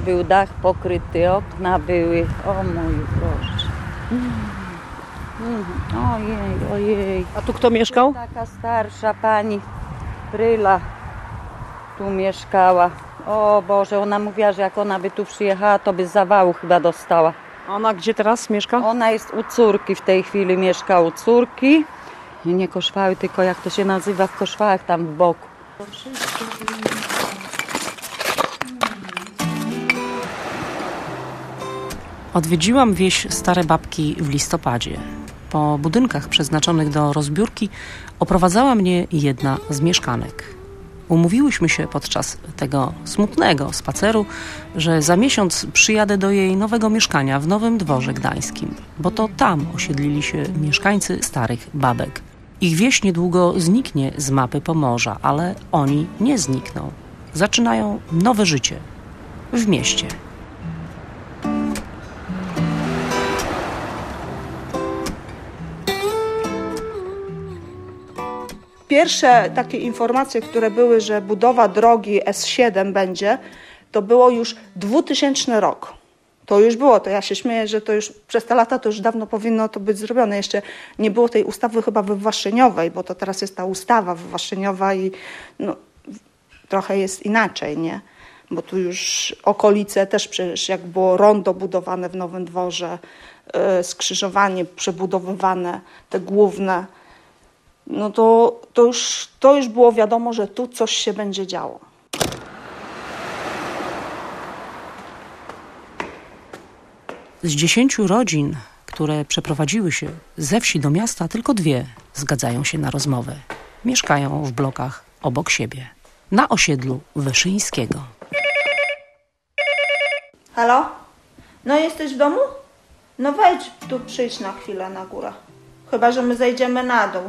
był dach pokryty, okna były. O mój Boże. Ojej. A tu kto mieszkał? Taka starsza pani Bryla tu mieszkała. O Boże, ona mówiła, że jak ona by tu przyjechała, to by zawału chyba dostała. A ona gdzie teraz mieszka? Ona jest u córki, w tej chwili mieszka u córki. Nie Koszwały, tylko jak to się nazywa w Koszwałach, tam w boku. Odwiedziłam wieś Stare Babki w listopadzie. Po budynkach przeznaczonych do rozbiórki oprowadzała mnie jedna z mieszkanek. Umówiłyśmy się podczas tego smutnego spaceru, że za miesiąc przyjadę do jej nowego mieszkania w Nowym Dworze Gdańskim, bo to tam osiedlili się mieszkańcy Starych Babek. Ich wieś niedługo zniknie z mapy Pomorza, ale oni nie znikną. Zaczynają nowe życie w mieście. Pierwsze takie informacje, które były, że budowa drogi S7 będzie, to było już 2000 rok. To już było, to ja się śmieję, że to już przez te lata to już dawno powinno to być zrobione. Jeszcze nie było tej ustawy chyba wywłaszczeniowej, bo to teraz jest ta ustawa wywłaszczeniowa i no, trochę jest inaczej, nie? Bo tu już okolice też przecież jak było rondo budowane w Nowym Dworze, skrzyżowanie przebudowywane, te główne, no to już było wiadomo, że tu coś się będzie działo. Z 10 rodzin, które przeprowadziły się ze wsi do miasta, tylko 2 zgadzają się na rozmowę. Mieszkają w blokach obok siebie, na osiedlu Wyszyńskiego. Halo? No jesteś w domu? No wejdź tu, przyjdź na chwilę na górę. Chyba że my zejdziemy na dół.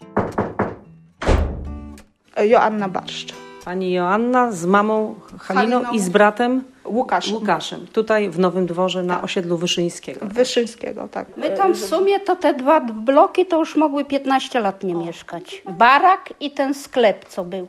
Joanna Barszcz. Pani Joanna z mamą Haliną i z bratem Łukaszem. Tutaj w Nowym Dworze na osiedlu Wyszyńskiego. Wyszyńskiego, tak. My tam w sumie to te 2 bloki to już mogły 15 lat nie mieszkać. Barak i ten sklep, co był.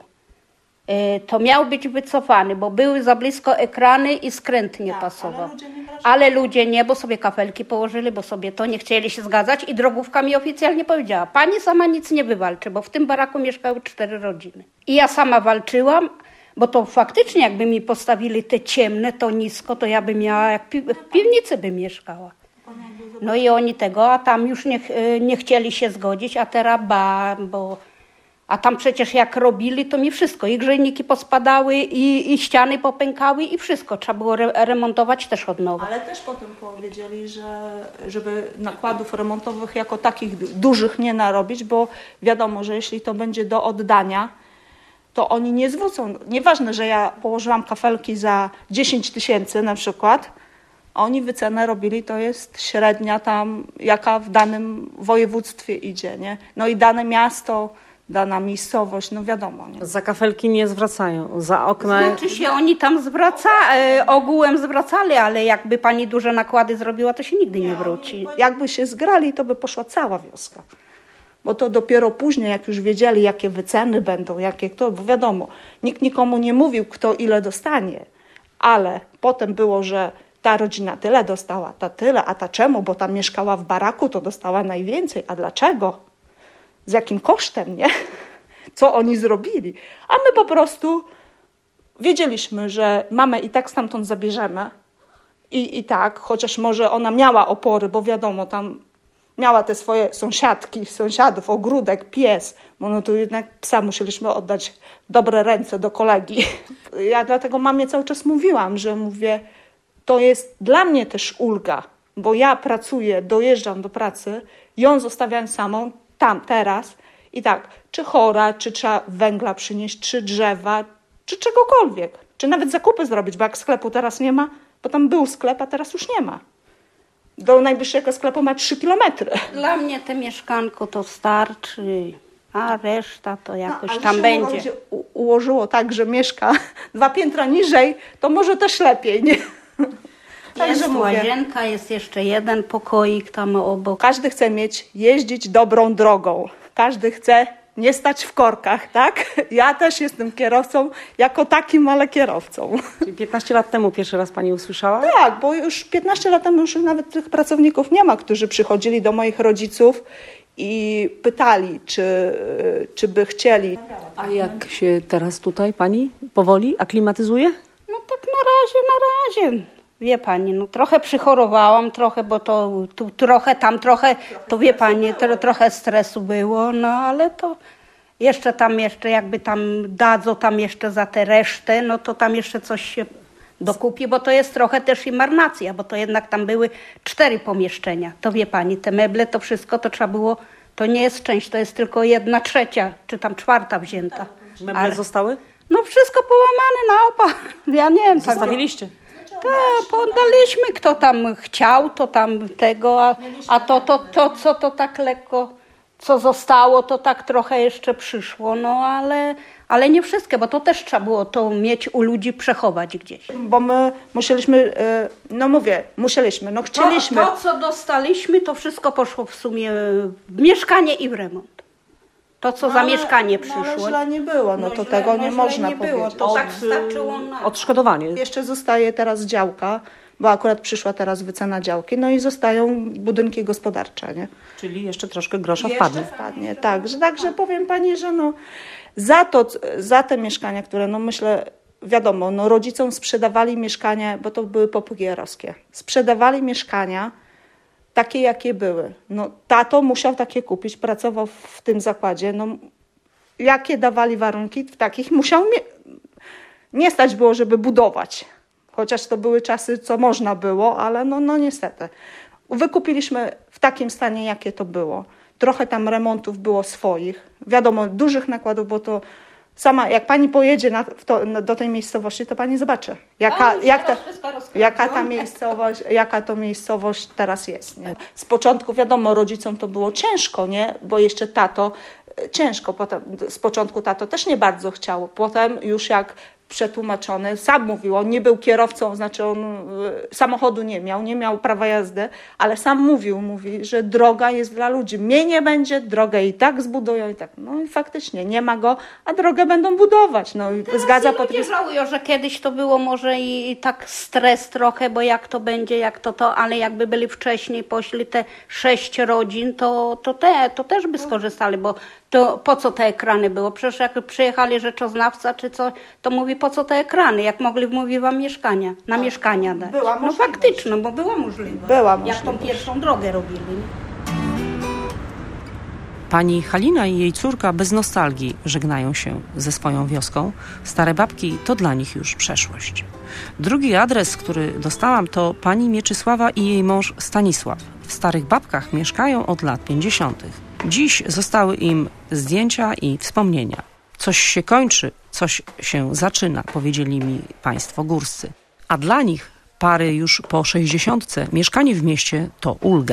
To miał być wycofany, bo były za blisko ekrany i skręt nie pasował. Ale ludzie nie, bo sobie kafelki położyli, bo sobie to nie chcieli się zgadzać i drogówka mi oficjalnie powiedziała, pani sama nic nie wywalczy, bo w tym baraku mieszkały 4 rodziny. I ja sama walczyłam, bo to faktycznie jakby mi postawili te ciemne, to nisko, to ja bym miała, jak w piwnicy bym mieszkała. No i oni tego, a tam już nie chcieli się zgodzić, a teraz bo... A tam przecież jak robili, to mi wszystko, i grzejniki pospadały, i ściany popękały, i wszystko. Trzeba było remontować też od nowa. Ale też potem powiedzieli, że żeby nakładów remontowych jako takich dużych nie narobić, bo wiadomo, że jeśli to będzie do oddania, to oni nie zwrócą. Nieważne, że ja położyłam kafelki za 10 000 na przykład, oni wycenę robili, to jest średnia tam, jaka w danym województwie idzie, nie? No i dane miasto, dana miejscowość, no wiadomo. Nie? Za kafelki nie zwracają, za okna... Znaczy się oni tam ogółem zwracali, ale jakby pani duże nakłady zrobiła, to się nigdy nie wróci. Jakby się zgrali, to by poszła cała wioska. Bo to dopiero później, jak już wiedzieli, jakie wyceny będą, jakie kto, bo wiadomo, nikt nikomu nie mówił, kto ile dostanie, ale potem było, że ta rodzina tyle dostała, ta tyle, a ta czemu, bo tam mieszkała w baraku, to dostała najwięcej, a dlaczego? Z jakim kosztem, nie? Co oni zrobili? A my po prostu wiedzieliśmy, że mamę i tak stamtąd zabierzemy. I tak, chociaż może ona miała opory, bo wiadomo, tam miała te swoje sąsiadów, ogródek, pies. Bo no tu jednak psa musieliśmy oddać w dobre ręce do kolegi. Ja dlatego mamie cały czas mówiłam, że mówię, to jest dla mnie też ulga, bo ja pracuję, dojeżdżam do pracy, ją zostawiam samą, tam, teraz i tak, czy chora, czy trzeba węgla przynieść, czy drzewa, czy czegokolwiek, czy nawet zakupy zrobić, bo jak sklepu teraz nie ma, bo tam był sklep, a teraz już nie ma. Do najbliższego sklepu ma 3 kilometry. Dla mnie te mieszkanko to starczy, a reszta to jakoś tam będzie. Się ułożyło tak, że mieszka 2 piętra niżej, to może też lepiej, nie? Jest łazienka, jest jeszcze jeden pokoik tam obok. Każdy chce jeździć dobrą drogą. Każdy chce nie stać w korkach, tak? Ja też jestem kierowcą, jako takim, ale kierowcą. Czyli 15 lat temu pierwszy raz pani usłyszała? Tak, bo już 15 lat temu już nawet tych pracowników nie ma, którzy przychodzili do moich rodziców i pytali, czy by chcieli. A jak się teraz tutaj pani powoli aklimatyzuje? No tak na razie. Wie pani, no trochę przychorowałam, trochę, bo to tu trochę, tam trochę, to wie pani, trochę stresu było, no ale to jeszcze jakby tam dadzą tam jeszcze za tę resztę, no to tam jeszcze coś się dokupi, bo to jest trochę też i marnacja, bo to jednak tam były 4 pomieszczenia. To wie pani, te meble, to wszystko to trzeba było, to nie jest część, to jest tylko 1/3, czy tam 1/4 wzięta. Meble zostały? No wszystko połamane na opak. Ja nie wiem. Zostawiliście? Tak, poddaliśmy, kto tam chciał, to tam tego, a to co to tak lekko, co zostało, to tak trochę jeszcze przyszło, no ale nie wszystkie, bo to też trzeba było to mieć u ludzi, przechować gdzieś. Bo my musieliśmy, chcieliśmy. To, co dostaliśmy, to wszystko poszło w sumie w mieszkanie i w remont. To, co za mieszkanie przyszło. Ale źle nie było, to tego nie można powiedzieć. To tak starczyło na... Odszkodowanie. Jeszcze zostaje teraz działka, bo akurat przyszła teraz wycena działki, no i zostają budynki gospodarcze, nie? Czyli jeszcze troszkę grosza wpadnie. Wpadnie, tak. Także powiem pani, że za te mieszkania, które myślę, wiadomo, rodzicom sprzedawali mieszkania, bo to były popugierowskie. Sprzedawali mieszkania takie, jakie były. Tato musiał takie kupić, pracował w tym zakładzie. Jakie dawali warunki, w takich musiał nie stać było, żeby budować. Chociaż to były czasy, co można było, ale niestety. Wykupiliśmy w takim stanie, jakie to było. Trochę tam remontów było swoich. Wiadomo, dużych nakładów, bo to sama, jak pani pojedzie do tej miejscowości, to pani zobaczy, jaka to miejscowość teraz jest. Nie? Z początku, wiadomo, rodzicom to było ciężko, nie? Bo jeszcze tato ciężko. Potem, z początku tato też nie bardzo chciał. Potem już jak przetłumaczony, sam mówił, on nie był kierowcą, znaczy on samochodu nie miał prawa jazdy, ale sam mówi, że droga jest dla ludzi. Mnie nie będzie, drogę i tak zbudują i tak. No i faktycznie nie ma go, a drogę będą budować. No i zgadza Ludzie żałują, że kiedyś to było może i tak stres trochę, bo jak to będzie, jak to, ale jakby byli wcześniej, poszli te 6 rodzin, to też by skorzystali, bo to po co te ekrany było? Przecież jak przyjechali rzeczoznawca czy co, to mówi, po co te ekrany? Jak mogli, mówi wam mieszkania dać. Faktycznie, bo była możliwa. Jak tą pierwszą drogę robili. Pani Halina i jej córka bez nostalgii żegnają się ze swoją wioską. Stare babki to dla nich już przeszłość. Drugi adres, który dostałam, to pani Mieczysława i jej mąż Stanisław. W Starych Babkach mieszkają od lat 50. Dziś zostały im zdjęcia i wspomnienia. Coś się kończy, coś się zaczyna, powiedzieli mi państwo górscy. A dla nich, pary już po 60, mieszkanie w mieście to ulga.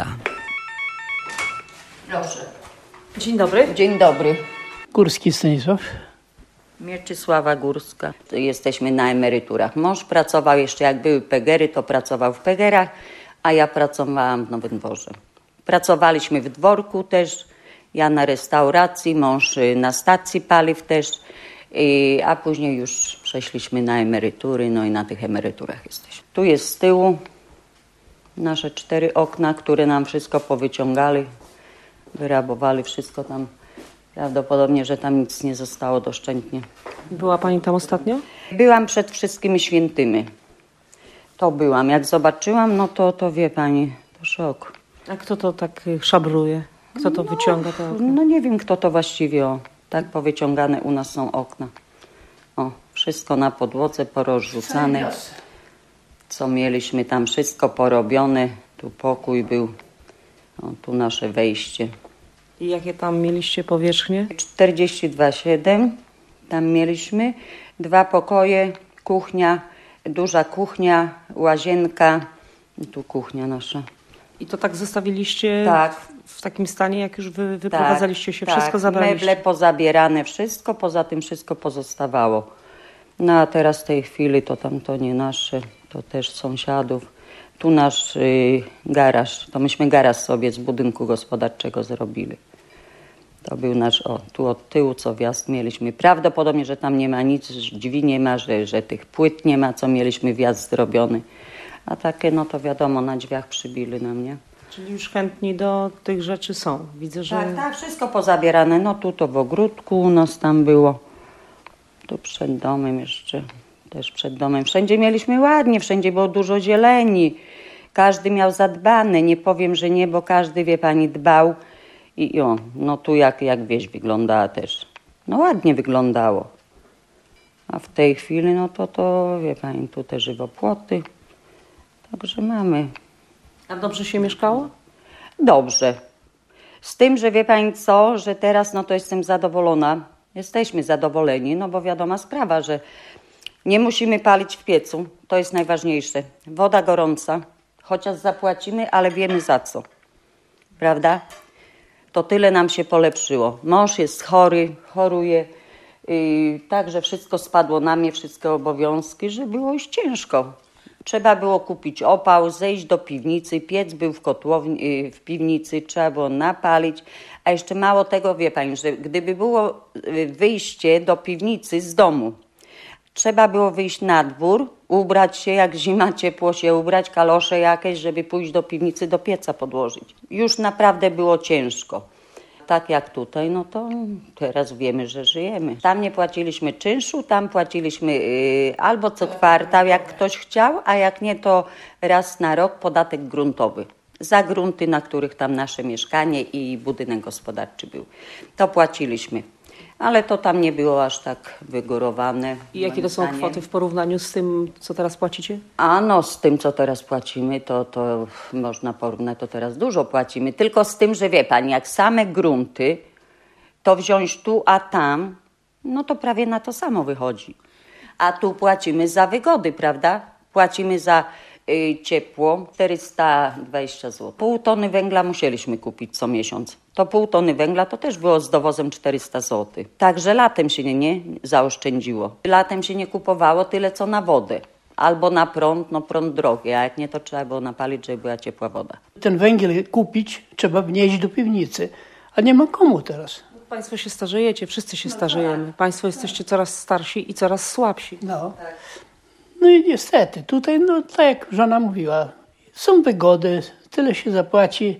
Proszę. Dzień dobry. Dzień dobry. Górski Stanisław. Mieczysława Górska. Jesteśmy na emeryturach. Mąż pracował jeszcze, jak były pegery, to pracował w pegerach, a ja pracowałam w Nowym Dworze. Pracowaliśmy w dworku też, ja na restauracji, mąż na stacji paliw też, a później już przeszliśmy na emerytury, no i na tych emeryturach jesteśmy. Tu jest z tyłu nasze 4 okna, które nam wszystko powyciągali, wyrabowali wszystko tam. Prawdopodobnie, że tam nic nie zostało doszczętnie. Była pani tam ostatnio? Byłam przed wszystkimi świętymi. To byłam. Jak zobaczyłam, no to wie pani, to szok. A kto to tak szabruje? Kto to wyciąga te okna? No nie wiem, kto to właściwie, tak powyciągane u nas są okna. Wszystko na podłodze porozrzucane. Co mieliśmy tam, wszystko porobione. Tu pokój był, tu nasze wejście. I jakie tam mieliście powierzchnie? 42,7 tam mieliśmy. 2 pokoje, kuchnia, duża kuchnia, łazienka. Tu kuchnia nasza. I to tak zostawiliście Tak. w takim stanie, jak już wyprowadzaliście się, wszystko zabraliście? Meble pozabierane, wszystko, poza tym wszystko pozostawało. No a teraz w tej chwili to tam to nie nasze, to też sąsiadów. Tu nasz garaż, to myśmy garaż sobie z budynku gospodarczego zrobili. To był nasz, tu od tyłu co wjazd mieliśmy. Prawdopodobnie, że tam nie ma nic, drzwi nie ma, że tych płyt nie ma, co mieliśmy wjazd zrobiony. A takie, no to wiadomo, na drzwiach przybili nam, nie? Czyli już chętni do tych rzeczy są. Widzę, że... Tak, wszystko pozabierane. No tu to w ogródku u nas tam było. Tu przed domem jeszcze, też przed domem. Wszędzie mieliśmy ładnie, wszędzie było dużo zieleni. Każdy miał zadbane. Nie powiem, że nie, bo każdy, wie pani, dbał. I no tu jak wieś wyglądała też. No ładnie wyglądało. A w tej chwili, no to wie pani, tu te żywopłoty. Także mamy. A dobrze się mieszkało? Dobrze. Z tym, że wie pani co, że teraz no to jestem zadowolona. Jesteśmy zadowoleni, no bo wiadoma sprawa, że nie musimy palić w piecu. To jest najważniejsze. Woda gorąca. Chociaż zapłacimy, ale wiemy za co. Prawda? To tyle nam się polepszyło. Mąż jest chory, choruje. Także wszystko spadło na mnie, wszystkie obowiązki, że było już ciężko. Trzeba było kupić opał, zejść do piwnicy, piec był w kotłowni, w piwnicy, trzeba było napalić. A jeszcze mało tego, wie pani, że gdyby było wyjście do piwnicy z domu, trzeba było wyjść na dwór, ubrać się, jak zima, ciepło się ubrać, kalosze jakieś, żeby pójść do piwnicy, do pieca podłożyć. Już naprawdę było ciężko. Tak jak tutaj, no to teraz wiemy, że żyjemy. Tam nie płaciliśmy czynszu, tam płaciliśmy albo co kwartał, jak ktoś chciał, a jak nie, to raz na rok podatek gruntowy. Za grunty, na których tam nasze mieszkanie i budynek gospodarczy był. To płaciliśmy. Ale to tam nie było aż tak wygórowane. I jakie to są kwoty w porównaniu z tym, co teraz płacicie? A no, z tym, co teraz płacimy, to można porównać, to teraz dużo płacimy. Tylko z tym, że wie pani, jak same grunty, to wziąć tu, a tam, no to prawie na to samo wychodzi. A tu płacimy za wygody, prawda? Płacimy za ciepło 420 zł. Pół tony węgla musieliśmy kupić co miesiąc. To pół tony węgla to też było z dowozem 400 zł. Także latem się nie zaoszczędziło. Latem się nie kupowało tyle co na wodę. Albo na prąd, no prąd drogi, a jak nie to trzeba było napalić, żeby była ciepła woda. Ten węgiel kupić trzeba wnieść do piwnicy, a nie ma komu teraz. Państwo się starzejecie, wszyscy się starzejemy. Państwo jesteście coraz starsi i coraz słabsi. No i niestety, tutaj, no tak jak żona mówiła, są wygody, tyle się zapłaci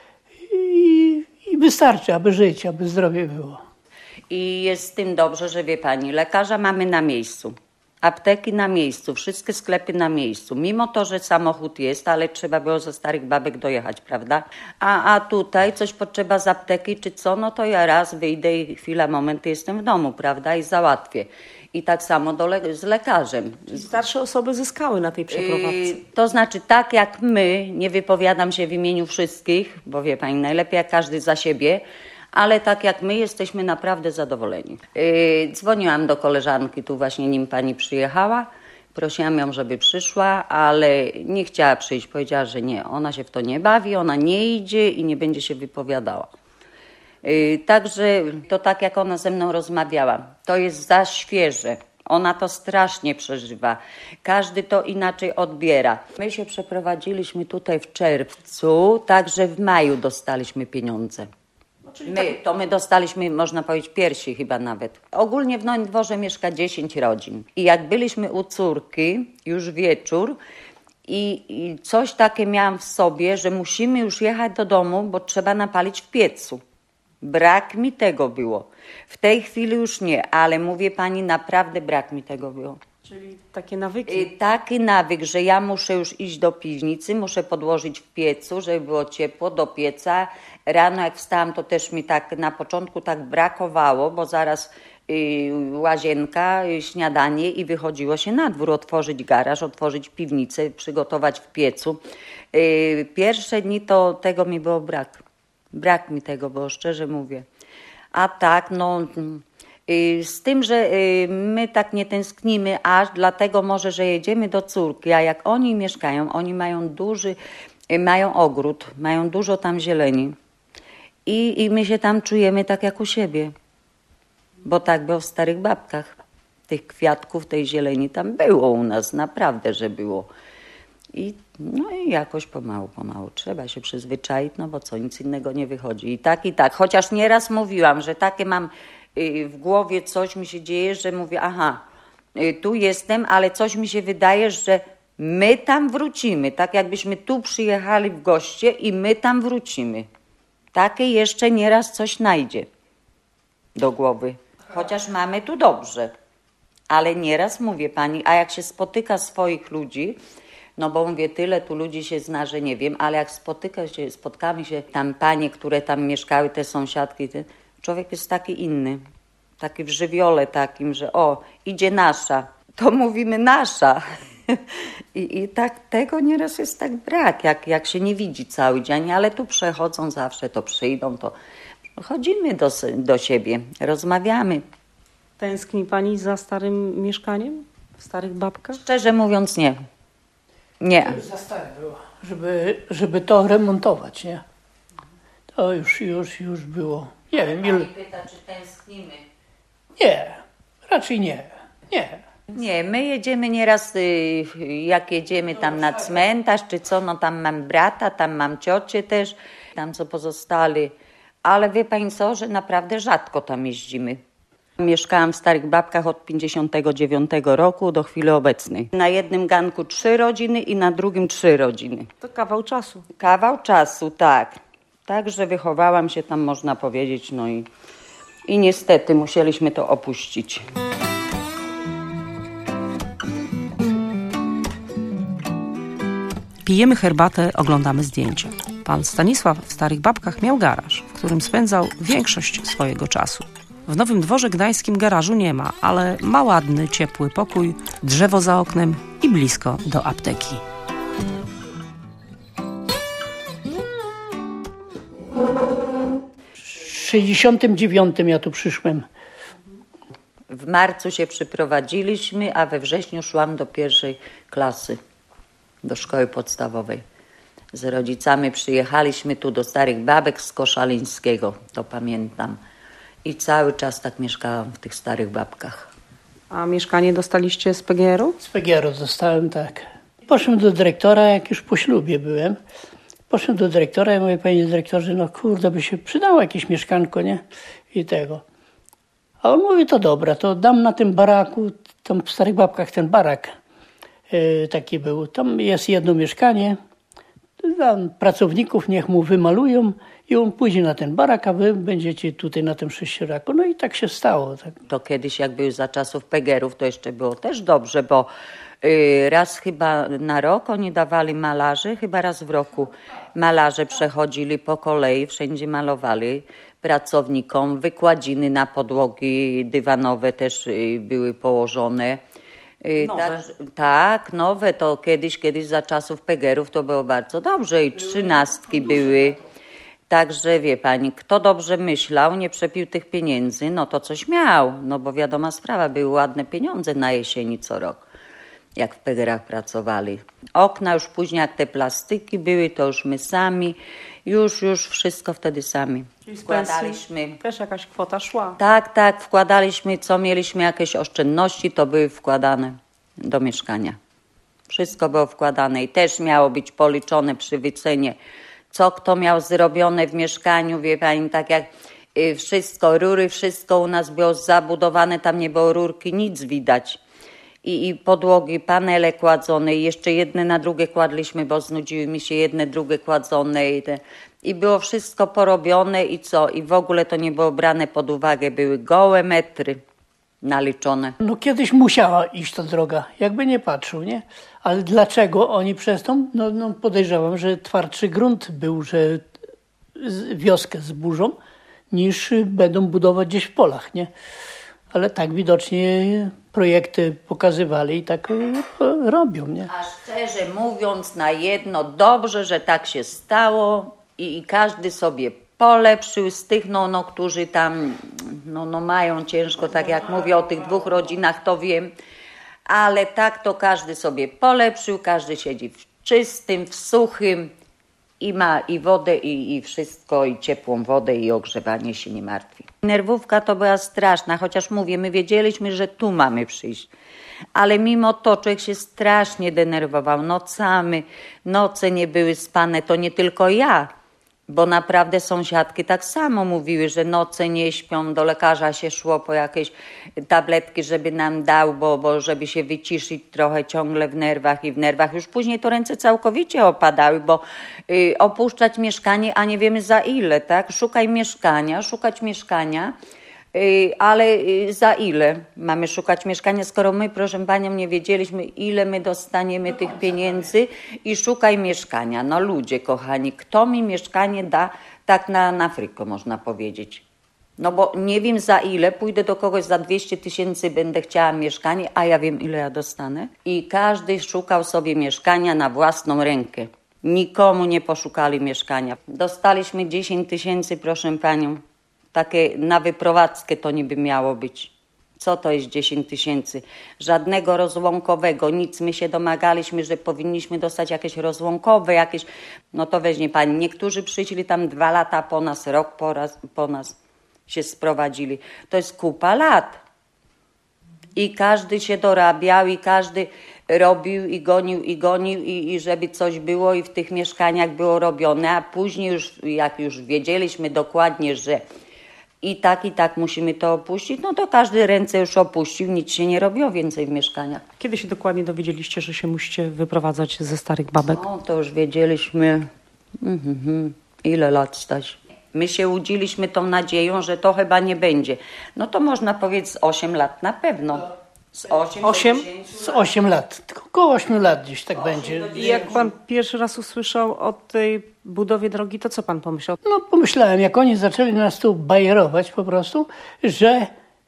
i wystarczy, aby żyć, aby zdrowie było. I jest z tym dobrze, że wie pani, lekarza mamy na miejscu, apteki na miejscu, wszystkie sklepy na miejscu. Mimo to, że samochód jest, ale trzeba było ze starych babek dojechać, prawda? A tutaj coś potrzeba z apteki czy co, no to ja raz wyjdę i chwila, moment jestem w domu, prawda? I załatwię. I tak samo z lekarzem. Starsze osoby zyskały na tej przeprowadzce. To znaczy tak jak my, nie wypowiadam się w imieniu wszystkich, bo wie pani, najlepiej jak każdy za siebie, ale tak jak my jesteśmy naprawdę zadowoleni. Dzwoniłam do koleżanki, tu właśnie nim pani przyjechała, prosiłam ją, żeby przyszła, ale nie chciała przyjść, powiedziała, że nie, ona się w to nie bawi, ona nie idzie i nie będzie się wypowiadała. Także to tak jak ona ze mną rozmawiała, to jest za świeże. Ona to strasznie przeżywa. Każdy to inaczej odbiera. My się przeprowadziliśmy tutaj w czerwcu, także w maju dostaliśmy pieniądze. My dostaliśmy, można powiedzieć, pierwsi chyba nawet. Ogólnie w Nowym Dworze mieszka 10 rodzin. I jak byliśmy u córki, już wieczór, i coś takie miałam w sobie, że musimy już jechać do domu, bo trzeba napalić w piecu. Brak mi tego było. W tej chwili już nie, ale mówię pani, naprawdę brak mi tego było. Czyli takie nawyki. Taki nawyk, że ja muszę już iść do piwnicy, muszę podłożyć w piecu, żeby było ciepło, do pieca. Rano jak wstałam, to też mi tak na początku tak brakowało, bo zaraz łazienka, śniadanie i wychodziło się na dwór, otworzyć garaż, otworzyć piwnicę, przygotować w piecu. Pierwsze dni to tego mi było brak. Brak mi tego było, szczerze mówię. A tak, no z tym, że my tak nie tęsknimy aż, dlatego może, że jedziemy do córki, a jak oni mieszkają, oni mają mają ogród, mają dużo tam zieleni i my się tam czujemy tak jak u siebie. Bo tak było w starych babkach. Tych kwiatków, tej zieleni tam było u nas, naprawdę, że było. I jakoś pomału trzeba się przyzwyczaić, no bo co, nic innego nie wychodzi. I tak. Chociaż nieraz mówiłam, że takie mam w głowie, coś mi się dzieje, że mówię, aha, tu jestem, ale coś mi się wydaje, że my tam wrócimy. Tak jakbyśmy tu przyjechali w goście i my tam wrócimy. Takie jeszcze nieraz coś najdzie do głowy. Chociaż mamy tu dobrze. Ale nieraz mówię pani, a jak się spotyka swoich ludzi, no bo mówię, tyle tu ludzi się zna, że nie wiem, ale jak spotkamy się tam panie, które tam mieszkały, te sąsiadki, człowiek jest taki inny, taki w żywiole takim, że idzie nasza, to mówimy nasza. I tak tego nieraz jest tak brak, jak się nie widzi cały dzień, ale tu przechodzą zawsze, to przyjdą, to chodzimy do siebie, rozmawiamy. Tęskni pani za starym mieszkaniem? W starych babkach? Szczerze mówiąc nie. Nie. Za stare było, żeby to remontować, nie? To już było. Nie wiem, ile... Pani pyta, czy tęsknimy. Nie, raczej nie. Nie, my jedziemy nieraz, jak jedziemy tam na cmentarz, czy co, no tam mam brata, tam mam ciocię też, tam co pozostali. Ale wie pani co, że naprawdę rzadko tam jeździmy. Mieszkałam w Starych Babkach od 59 roku do chwili obecnej. Na jednym ganku 3 rodziny i na drugim 3 rodziny. To kawał czasu. Kawał czasu, tak. Także wychowałam się tam, można powiedzieć, no i niestety musieliśmy to opuścić. Pijemy herbatę, oglądamy zdjęcia. Pan Stanisław w Starych Babkach miał garaż, w którym spędzał większość swojego czasu. W Nowym Dworze Gdańskim garażu nie ma, ale ma ładny, ciepły pokój, drzewo za oknem i blisko do apteki. W 69 ja tu przyszłem. W marcu się przyprowadziliśmy, a we wrześniu szłam do 1. klasy, do szkoły podstawowej. Z rodzicami przyjechaliśmy tu do Starych Babek z Koszalińskiego, to pamiętam. I cały czas tak mieszkałam w tych Starych Babkach. A mieszkanie dostaliście z PGR-u? Z PGR-u zostałem, tak. Poszedłem do dyrektora, jak już po ślubie byłem. Poszedłem do dyrektora i mówię, panie dyrektorze, no kurde, by się przydało jakieś mieszkanko, nie? I tego. A on mówi, to dobra, to dam na tym baraku, tam w Starych Babkach ten barak taki był. Tam jest jedno mieszkanie, tam pracowników niech mu wymalują i on pójdzie na ten barak, a wy będziecie tutaj na tym 6-raku. No i tak się stało. Tak. To kiedyś, jak były za czasów PGR-ów, to jeszcze było też dobrze, bo raz chyba na rok oni dawali malarzy, chyba raz w roku malarze przechodzili po kolei, wszędzie malowali pracownikom, wykładziny na podłogi dywanowe też były położone. Nowe. Tak, nowe, to kiedyś za czasów PGR-ów to było bardzo dobrze i 13 były. Także wie pani, kto dobrze myślał, nie przepił tych pieniędzy, no to coś miał, no bo wiadoma sprawa, były ładne pieniądze na jesieni co rok, jak w PGR-ach pracowali. Okna już później, jak te plastyki były, to już my sami, już wszystko wtedy sami. Czyli z Wkładaliśmy. też jakaś kwota szła. Tak, wkładaliśmy, co mieliśmy jakieś oszczędności, to były wkładane do mieszkania. Wszystko było wkładane i też miało być policzone przy wycenie, co kto miał zrobione w mieszkaniu, wie pani, tak jak wszystko, rury, wszystko u nas było zabudowane, tam nie było rurki, nic widać. I podłogi, panele kładzone i jeszcze jedne na drugie kładliśmy, bo znudziły mi się jedne, drugie kładzone i było wszystko porobione i co? I w ogóle to nie było brane pod uwagę, były gołe metry naliczone. No kiedyś musiała iść ta droga, jakby nie patrzył, nie? Ale dlaczego oni przez to? No podejrzewam, że twardszy grunt był, że wioskę zburzą, niż będą budować gdzieś w polach, nie? Ale tak widocznie projekty pokazywali i tak robią, nie? A szczerze mówiąc, na jedno dobrze, że tak się stało i każdy sobie polepszył z tych, którzy tam mają ciężko, tak jak mówię o tych 2 rodzinach, to wiem, ale tak to każdy sobie polepszył, każdy siedzi w czystym, w suchym I ma i wodę, i wszystko, i ciepłą wodę, i ogrzewanie, się nie martwi. Nerwówka to była straszna, chociaż mówię, my wiedzieliśmy, że tu mamy przyjść. Ale mimo to człowiek się strasznie denerwował nocami, noce nie były spane, to nie tylko ja, bo naprawdę sąsiadki tak samo mówiły, że noce nie śpią, do lekarza się szło po jakieś tabletki, żeby nam dał, bo żeby się wyciszyć trochę ciągle w nerwach. Już później to ręce całkowicie opadały, bo opuszczać mieszkanie, a nie wiemy za ile, tak? Szukać mieszkania. Ale za ile mamy szukać mieszkania, skoro my, proszę panią, nie wiedzieliśmy, ile my dostaniemy tych pieniędzy i szukaj mieszkania. No ludzie kochani, kto mi mieszkanie da tak na fryko, można powiedzieć. No bo nie wiem za ile, pójdę do kogoś za 200 000, będę chciała mieszkanie, a ja wiem, ile ja dostanę. I każdy szukał sobie mieszkania na własną rękę. Nikomu nie poszukali mieszkania. Dostaliśmy 10 000, proszę panią. Takie na wyprowadzkę to niby miało być. Co to jest 10 000? Żadnego rozłąkowego, nic. My się domagaliśmy, że powinniśmy dostać jakieś rozłąkowe, jakieś... No to weźmie pani. Niektórzy przyszli tam 2 lata po nas, rok po nas się sprowadzili. To jest kupa lat. I każdy się dorabiał i każdy robił i gonił i żeby coś było i w tych mieszkaniach było robione. A później już, jak już wiedzieliśmy dokładnie, że i tak musimy to opuścić, no to każdy ręce już opuścił, nic się nie robiło więcej w mieszkaniach. Kiedy się dokładnie dowiedzieliście, że się musicie wyprowadzać ze starych babek? No to już wiedzieliśmy, ile lat, Staś. My się łudziliśmy tą nadzieją, że to chyba nie będzie. No to można powiedzieć z 8 lat na pewno. Z 8 Z 8 lat, tylko około 8 lat gdzieś tak będzie. I jak pan pierwszy raz usłyszał o tej budowie drogi, to co pan pomyślał? No pomyślałem, jak oni zaczęli nas tu bajerować po prostu, że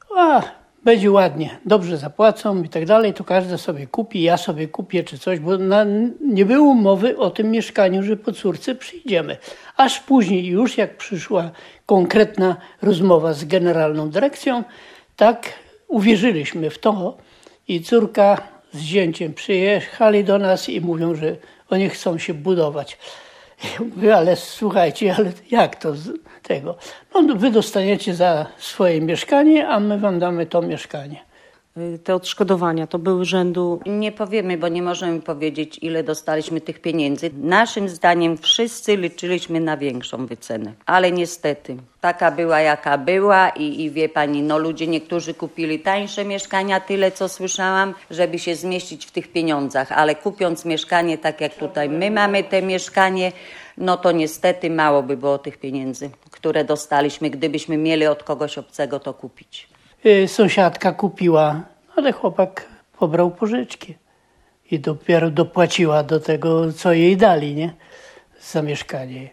będzie ładnie, dobrze zapłacą i tak dalej, to każdy sobie kupi, ja sobie kupię czy coś, bo nie było mowy o tym mieszkaniu, że po córce przyjdziemy. Aż później już jak przyszła konkretna rozmowa z generalną dyrekcją, tak uwierzyliśmy w to i córka z zięciem przyjechali do nas i mówią, że oni chcą się budować. Ja mówię, ale słuchajcie, ale jak to tego? No wy dostaniecie za swoje mieszkanie, a my wam damy to mieszkanie. Te odszkodowania to były rzędu... Nie powiemy, bo nie możemy powiedzieć, ile dostaliśmy tych pieniędzy. Naszym zdaniem wszyscy liczyliśmy na większą wycenę, ale niestety taka była, jaka była i wie pani, no ludzie niektórzy kupili tańsze mieszkania, tyle co słyszałam, żeby się zmieścić w tych pieniądzach, ale kupiąc mieszkanie tak jak tutaj my mamy te mieszkanie, no to niestety mało by było tych pieniędzy, które dostaliśmy, gdybyśmy mieli od kogoś obcego to kupić. Sąsiadka kupiła, ale chłopak pobrał pożyczki i dopiero dopłaciła do tego, co jej dali, nie? Za mieszkanie.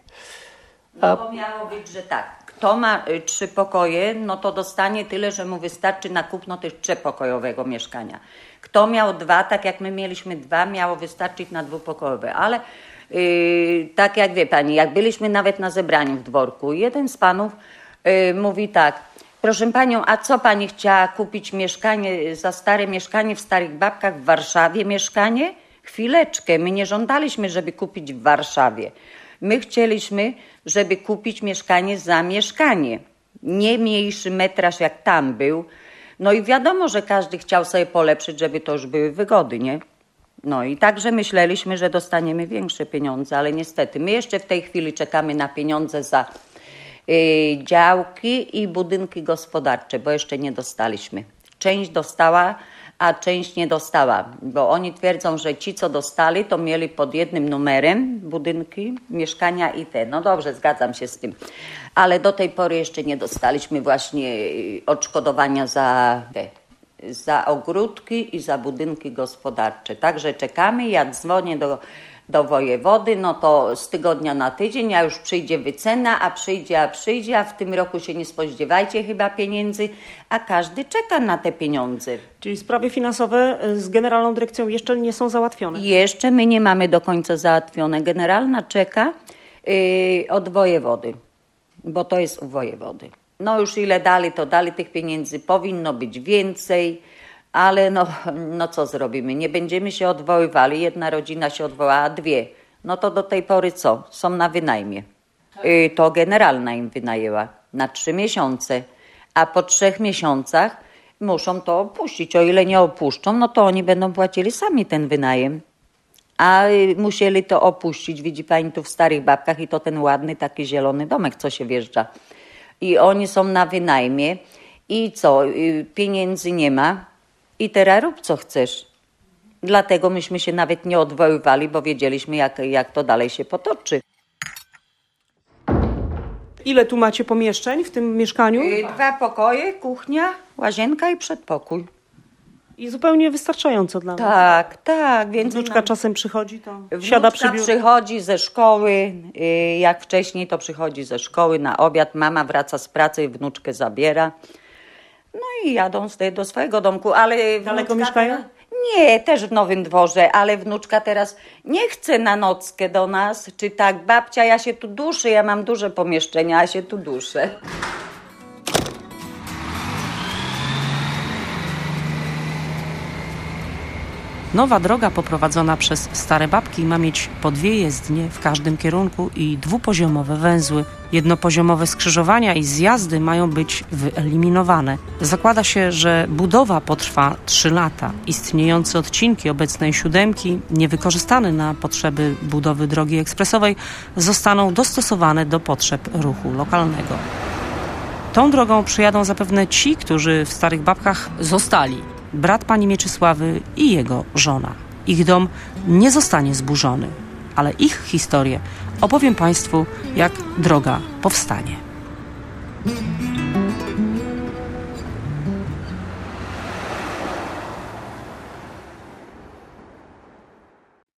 No bo miało być, że tak, kto ma 3 pokoje, no to dostanie tyle, że mu wystarczy na kupno też 3-pokojowego mieszkania. Kto miał 2, tak jak my mieliśmy 2, miało wystarczyć na 2-pokojowe, ale tak jak wie pani, jak byliśmy nawet na zebraniu w dworku, jeden z panów mówi tak: proszę panią, a co pani chciała kupić mieszkanie, za stare mieszkanie w Starych Babkach w Warszawie mieszkanie? Chwileczkę, my nie żądaliśmy, żeby kupić w Warszawie. My chcieliśmy, żeby kupić mieszkanie za mieszkanie. Nie mniejszy metraż jak tam był. No i wiadomo, że każdy chciał sobie polepszyć, żeby to już były wygody, nie? No i także myśleliśmy, że dostaniemy większe pieniądze, ale niestety my jeszcze w tej chwili czekamy na pieniądze za działki i budynki gospodarcze, bo jeszcze nie dostaliśmy. Część dostała, a część nie dostała, bo oni twierdzą, że ci, co dostali, to mieli pod jednym numerem budynki, mieszkania i te. No dobrze, zgadzam się z tym, ale do tej pory jeszcze nie dostaliśmy właśnie odszkodowania za ogródki i za budynki gospodarcze. Także czekamy, jak dzwonię do wojewody, no to z tygodnia na tydzień, a już przyjdzie wycena, a przyjdzie, a w tym roku się nie spodziewajcie chyba pieniędzy, a każdy czeka na te pieniądze. Czyli sprawy finansowe z Generalną Dyrekcją jeszcze nie są załatwione? Jeszcze my nie mamy do końca załatwione. Generalna czeka od wojewody, bo to jest u wojewody. No już ile dali, to dali tych pieniędzy, powinno być więcej, ale no co zrobimy? Nie będziemy się odwoływali. Jedna rodzina się odwołała, 2. No to do tej pory co? Są na wynajmie. To generalna im wynajęła na 3 miesiące, a po 3 miesiącach muszą to opuścić. O ile nie opuszczą, no to oni będą płacili sami ten wynajem. A musieli to opuścić, widzi pani tu w Starych Babkach i to ten ładny taki zielony domek, co się wjeżdża. I oni są na wynajmie i co, pieniędzy nie ma i teraz rób co chcesz. Dlatego myśmy się nawet nie odwoływali, bo wiedzieliśmy jak to dalej się potoczy. Ile tu macie pomieszczeń w tym mieszkaniu? 2 pokoje, kuchnia, łazienka i przedpokój. I zupełnie wystarczająco dla was. Tak, więc Wnuczka czasem przychodzi, to siada przy biurku. przychodzi ze szkoły, jak wcześniej to przychodzi ze szkoły na obiad, mama wraca z pracy i wnuczkę zabiera. No i jadą do swojego domku, ale... Daleko mieszkają? Nie, też w Nowym Dworze, ale wnuczka teraz nie chce na nockę do nas, czy tak, babcia, ja się tu duszę, ja mam duże pomieszczenia, ja się tu duszę. Nowa droga poprowadzona przez Stare Babki ma mieć po 2 jezdnie w każdym kierunku i 2-poziomowe węzły. Jednopoziomowe skrzyżowania i zjazdy mają być wyeliminowane. Zakłada się, że budowa potrwa 3 lata. Istniejące odcinki obecnej 7, niewykorzystane na potrzeby budowy drogi ekspresowej, zostaną dostosowane do potrzeb ruchu lokalnego. Tą drogą przyjadą zapewne ci, którzy w Starych Babkach zostali. Brat pani Mieczysławy i jego żona. Ich dom nie zostanie zburzony, ale ich historię opowiem państwu, jak droga powstanie.